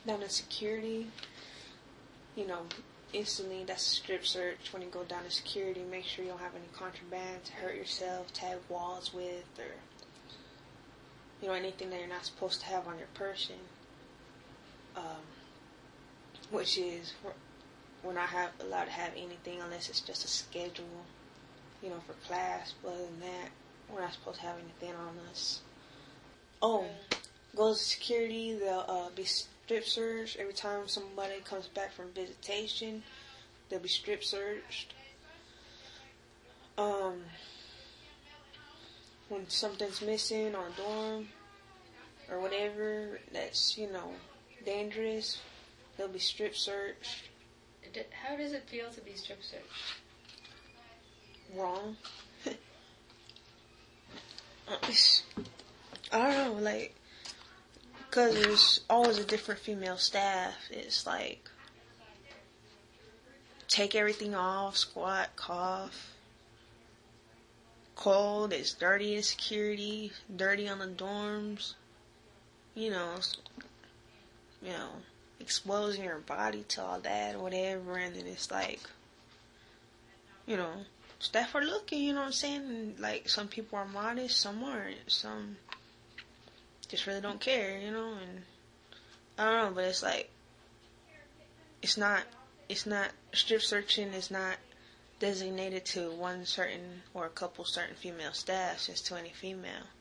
down to security, you know, instantly that's a strip search. When you go down to security, make sure you don't have any contraband to hurt yourself, tag walls with, or, you know, anything that you're not supposed to have on your person. Which is, we're not allowed to have anything unless it's just a schedule, you know, for class. But other than that, we're not supposed to have anything on us. Oh, goes to security, they'll be strip searched. Every time somebody comes back from visitation, they'll be strip searched. When something's missing on a dorm or whatever that's, you know, dangerous, they'll be strip searched. How does it feel to be strip searched? Wrong. I don't know, like, because there's always a different female staff. It's like, take everything off, squat, cough. Cold, it's dirty in security, dirty on the dorms. You know, exposing your body to all that or whatever, and then it's like, you know, staff are looking, you know what I'm saying? And like, some people are modest, some aren't, some just really don't care, you know, and I don't know, but it's like, it's not, strip searching is not designated to one certain or a couple certain female staffs, just to any female.